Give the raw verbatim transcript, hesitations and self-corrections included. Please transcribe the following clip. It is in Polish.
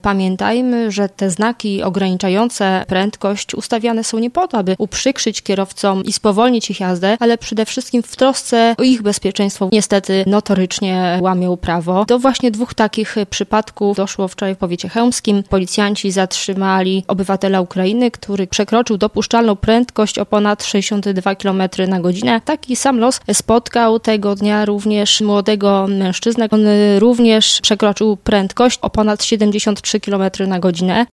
Pamiętajmy, że te znaki ograniczające prędkość ustawiane są nie po to, aby uprzykrzyć kierowcom i spowolnić ich jazdę, ale przede wszystkim w trosce o ich bezpieczeństwo niestety notorycznie łamią prawo. Do właśnie dwóch takich przypadków doszło wczoraj w powiecie chełmskim. Policjanci zatrzymali obywatela Ukrainy, który przekroczył dopuszczalną prędkość o ponad sześćdziesiąt dwa kilometry na godzinę. Taki sam los spotkał tego dnia również młodego mężczyznę. On również przekroczył prędkość o ponad siedemdziesiąt trzy kilometry na godzinę.